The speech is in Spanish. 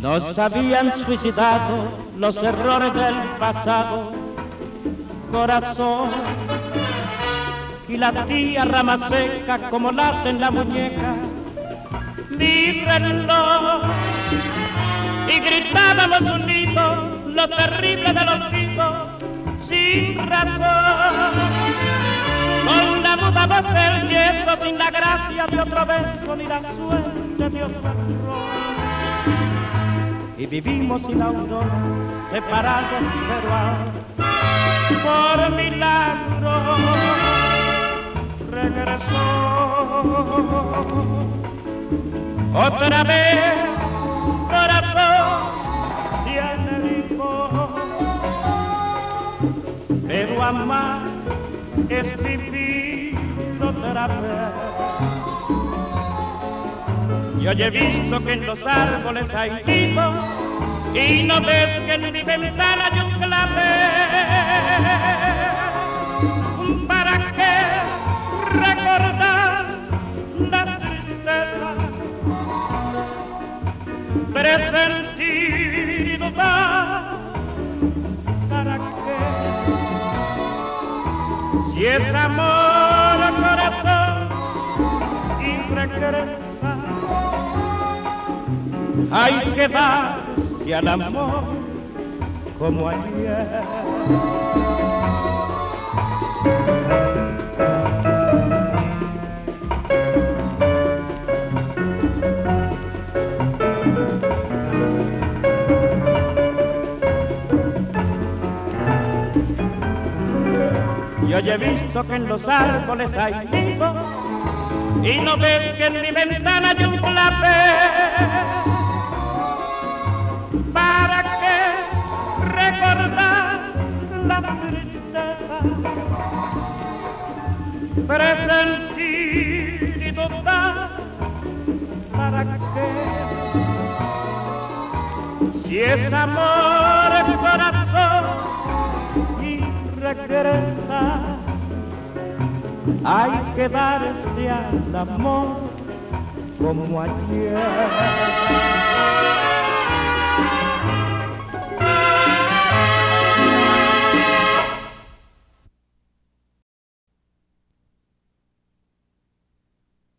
Nos habían suicidado los errores del pasado, corazón, y la tierra más seca como late en la muñeca, mi reloj, y gritábamos unidos lo terrible del olvido, sin razón, con la muda voz del yeso, sin la gracia de otro beso, ni la suerte de otro error. Y vivimos sin aurora, separados pero ahora, por milagro, regresó. Otra vez, corazón, tiene hijo, pero amar es vivir otra vez. Yo ya he visto que en los árboles hay vivos y no ves que en mi ventana hay un clavel. ¿Para qué recordar las tristezas, presentir y dudar? ¿Para qué? Si es amor al corazón y regresa, hay que darse al amor como ayer. Yo ya he visto que en los árboles hay vivos y no ves que en mi ventana hay un clavel. ¿Para qué recordar la tristeza, presentir y dudar? ¿Para qué? Si es amor el corazón y regresa, hay que darse al amor como ayer.